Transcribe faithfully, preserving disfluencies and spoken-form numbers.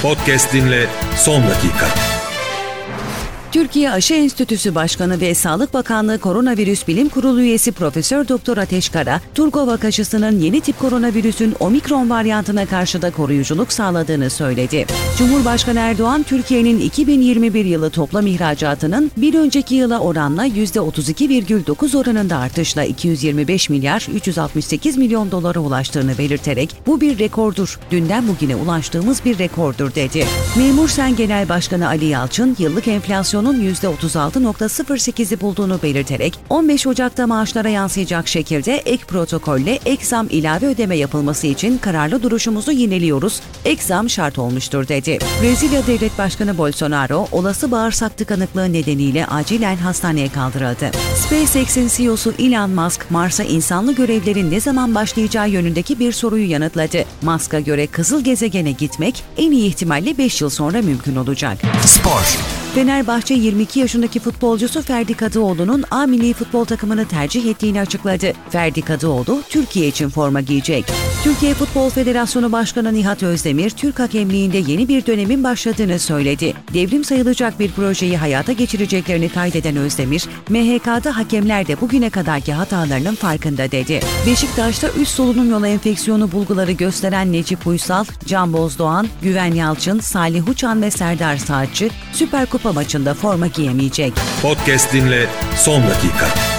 Podcast dinle son dakika. Türkiye Aşı Enstitüsü Başkanı ve Sağlık Bakanlığı Koronavirüs Bilim Kurulu üyesi Profesör Doktor Ateş Kara, Turgovak aşısının yeni tip koronavirüsün omikron varyantına karşı da koruyuculuk sağladığını söyledi. Cumhurbaşkanı Erdoğan, Türkiye'nin iki bin yirmi bir yılı toplam ihracatının bir önceki yıla oranla yüzde otuz iki virgül dokuz oranında artışla iki yüz yirmi beş milyar üç yüz altmış sekiz milyon dolara ulaştığını belirterek, bu bir rekordur, dünden bugüne ulaştığımız bir rekordur dedi. Memursen Genel Başkanı Ali Yalçın, yıllık enflasyonun yüzde otuz altı virgül sıfır sekizi bulduğunu belirterek, on beş Ocak'ta maaşlara yansıyacak şekilde ek protokolle ek zam ilave ödeme yapılması için kararlı duruşumuzu yineliyoruz, ek zam şart olmuştur dedi. Brezilya Devlet Başkanı Bolsonaro, olası bağırsak tıkanıklığı nedeniyle acilen hastaneye kaldırıldı. SpaceX'in C E O'su Elon Musk, Mars'a insanlı görevlerin ne zaman başlayacağı yönündeki bir soruyu yanıtladı. Musk'a göre kızıl gezegene gitmek en iyi ihtimalle beş yıl sonra mümkün olacak. Spor. Fenerbahçe yirmi iki yaşındaki futbolcusu Ferdi Kadıoğlu'nun A milli futbol takımını tercih ettiğini açıkladı. Ferdi Kadıoğlu, Türkiye için forma giyecek. Türkiye Futbol Federasyonu Başkanı Nihat Özdemir, Türk hakemliğinde yeni bir dönemin başladığını söyledi. Devrim sayılacak bir projeyi hayata geçireceklerini kaydeden Özdemir, M H K'da hakemler de bugüne kadarki hatalarının farkında dedi. Beşiktaş'ta üst solunum yolu enfeksiyonu bulguları gösteren Necip Uysal, Can Bozdoğan, Güven Yalçın, Salih Uçan ve Serdar Saatçı, Süper Kupa maçında forma giyemeyecek. Podcast dinle son dakika.